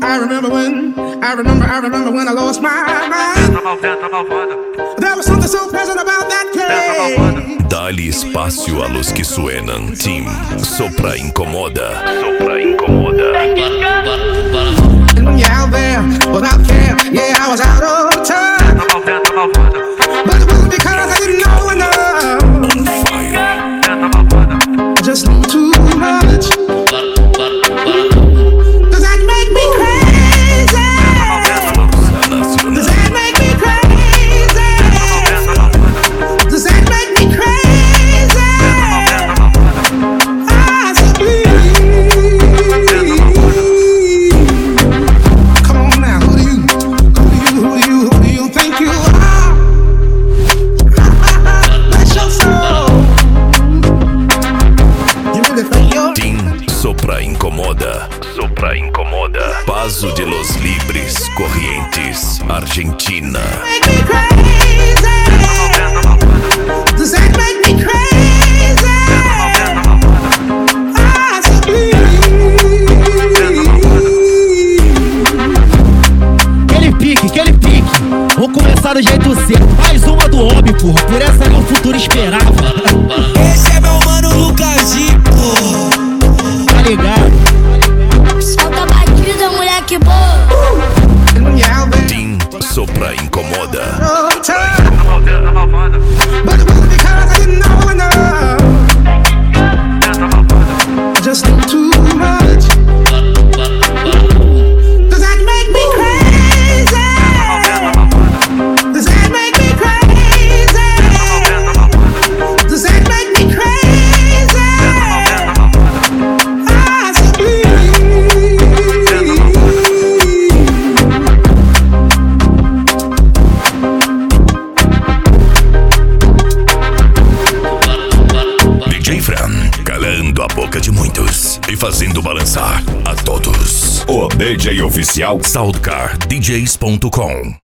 I remember when I lost my mind. There was something so pleasant about that place. Dá-lhe espaço a los que suenan. Tim Sopra Incomoda. Sopra Incomoda. And when you're out there without care, yeah, I was out of time. But it wasn't because I didn't know enough. On fire. I just knew too much. Does that make me crazy? Does that make me crazy? Does that make me crazy? I said please. Come on now, who do you think you are? Bless your soul. You really think you're Tim Sopra Incomoda. Sopra Incomoda. Paso de los Libres, Corrientes, Argentina. make me crazy? Does that make me crazy? I said please. Aquele pique. Vou começar do jeito certo. Mais uma do homem, porra. Por essa que o futuro esperava. Esse é meu mano Lucasinho, porra. Tá ligado? Solta a batida, moleque boa. And when you're out there Tim Sopra Incomoda. all the time, but it wasn't because I didn't know enough. I just knew too much. Does that make me crazy? Does that make me crazy? Does that make me crazy? I said please. DJ Fran, calando a boca de muitos e fazendo balançar a todos. O DJ oficial SoundcarDJs.com.